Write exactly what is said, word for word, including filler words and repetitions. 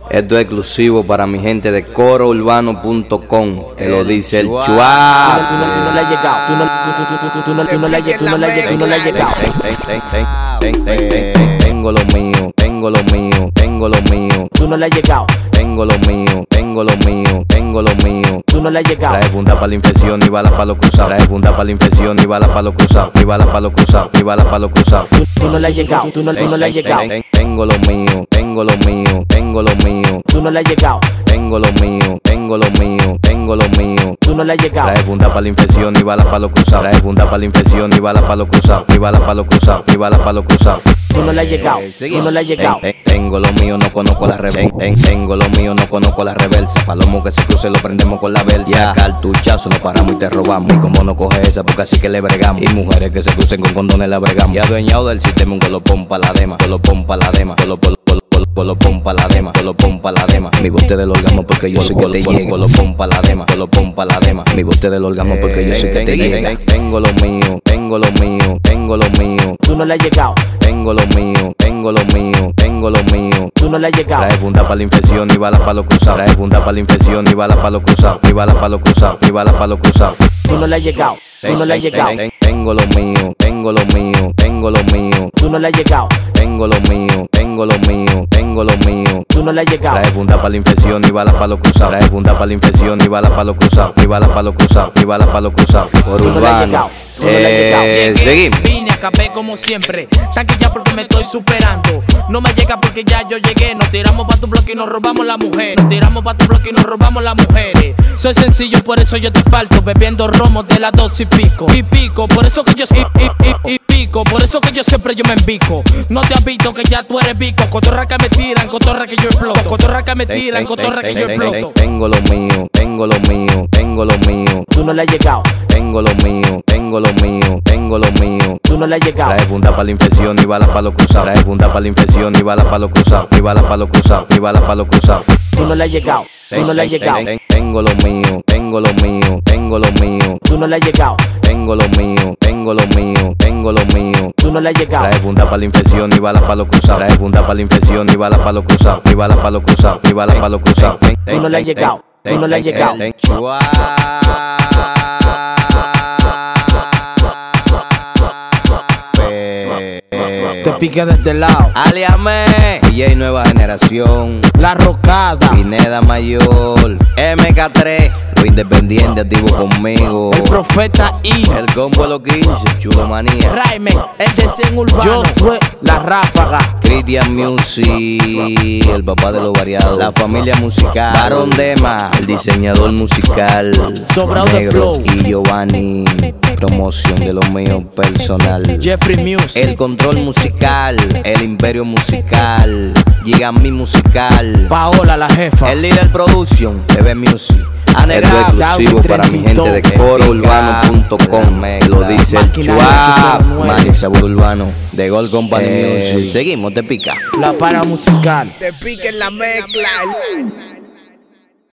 Esto es exclusivo para mi gente de coro urbano punto com. Que lo dice el Chua. Tú no, tú no le has llegado. Tú no, tú, tú, tú, tú, tú no, tú no le has llegado. Tú no le has tú no le has llegado. Tengo lo mío, tengo lo mío, tengo lo mío. Tú no le has llegado. Tengo lo mío, tengo lo mío, tengo lo mío. Tú no le has llegado. Trae funda para la infección y bala para los cruzados. Trae funda para la infección y bala para los cruzados. Y bala para los cruzados, y bala para los cruzados. Tú, tú no le has llegado. Tú no, tú no le has llegado. Tengo lo mío, tengo lo mío, tengo lo mío. Tú no le has llegado. Tengo lo mío, tengo lo mío, tengo lo mío. Tú no le has llegado. Trae funda para la infección y bala para los cruzados. Trae funda para la infección y bala para los cruzados. Y bala para los cruzados, y bala para los cruzados. Tú no le has llegado. Tú no le has llegado. Tengo lo mío, no conozco la reversa. Tengo lo mío, no conozco la reversa. Palomo que se cruce lo prendemos con la versa. Cartuchazo, nos paramos y te robamos. Y como no coge esa, porque así que le bregamos. Y mujeres que se crucen con condones la bregamos. Y adueñado del sistema, un golopón pa' la dema. Golopón pa' la dema. Golopón Golopón pa' la dema, golopón pa' la dema. Mi bote del orgasmo porque yo soy que te llega. Golopón pa' la dema, golopón pa' la dema. Mi bote del orgasmo porque yo soy que te llega. Tengo lo mío, tengo lo mío, tengo lo mío. Tú no le has llegado. Tengo lo mío, tengo lo mío, tengo lo mío. Tú no le has llegado. Trae funda para la infección y bala para los cruzados. Trae funda para la infección y bala para los cruzados. Y bala para los cruzados, y bala para los cruzados. Tú no le has llegado. Tú no le has llegado. Tengo lo mío, tengo lo mío, tengo lo mío. Tú no le has llegado. Tengo lo mío, tengo lo mío, tengo lo mío. Tú no le has llegado. Trae funda para la infección y bala para los cruzados. Trae funda para la infección y bala para los cruzados. Y bala para los cruzados, y bala para los cruzados. Por Tú no le has llegado. Tú no le has llegado. Eh, seguimos. Vine, acabé como siempre. Tranquila porque me estoy superando. No me llega porque ya yo llegué. Nos tiramos pa' tu bloque y nos robamos la mujer. Nos tiramos pa' tu bloque y nos robamos las mujeres. Soy sencillo, por eso yo te parto. Bebiendo romo de las dos y pico. Y pico, por eso que yo y, y, y, y pico. Por eso que yo siempre yo me embico. No te has visto que ya tú eres bico. Cotorra que me tiran, cotorra que yo exploto. Cotorra que me tiran, cotorra que yo exploto. Tengo lo mío, tengo lo mío, tengo lo mío. Tú no le has llegado. Tengo lo mío, tengo lo mío, tengo lo mío. Tú no le has llegado. Trae funda para la infección y bala para los cruzados. Trae funda para la infección y bala para los cruzados. Y bala para los cruzados, y bala para los cruzados. Tú no le has llegado. Tú no le has llegado. Tengo lo mío, tengo lo mío, tengo lo mío. Tú no le has llegado. Tengo lo mío, tengo lo mío, tengo lo mío. Tú no le has llegado. Trae funda para la infección y bala para los cruzados. Trae funda para la infección y bala para los cruzados. Y bala para los cruzados, y bala para los cruzados. Tú no le has llegado. Tú no le has llegado. Te pique de este lado. Aliame, D J Nueva Generación, La Rocada, Pineda Mayor, M K tres, los independientes activos conmigo. El Profeta I, El combo de los quince, Chulo Manía, Raime, el deseo urbano. Yo soy La Ráfaga, Christian Music, el papá de los variados, la familia musical, Barón Dema, el diseñador musical, Sobrado de Negro flow. y Giovanni, promoción de lo mío personal. Jeffrey Music, El control musical, el imperio musical, Giga mi musical, Paola la jefa, el líder production, T V Music. Esto es exclusivo para mi gente de coro urbano punto com. Lo dice el Chua, Magia Sabor Urbano, de Gold Company Music. Seguimos, te pica. La para musical. Te pique en la mezcla.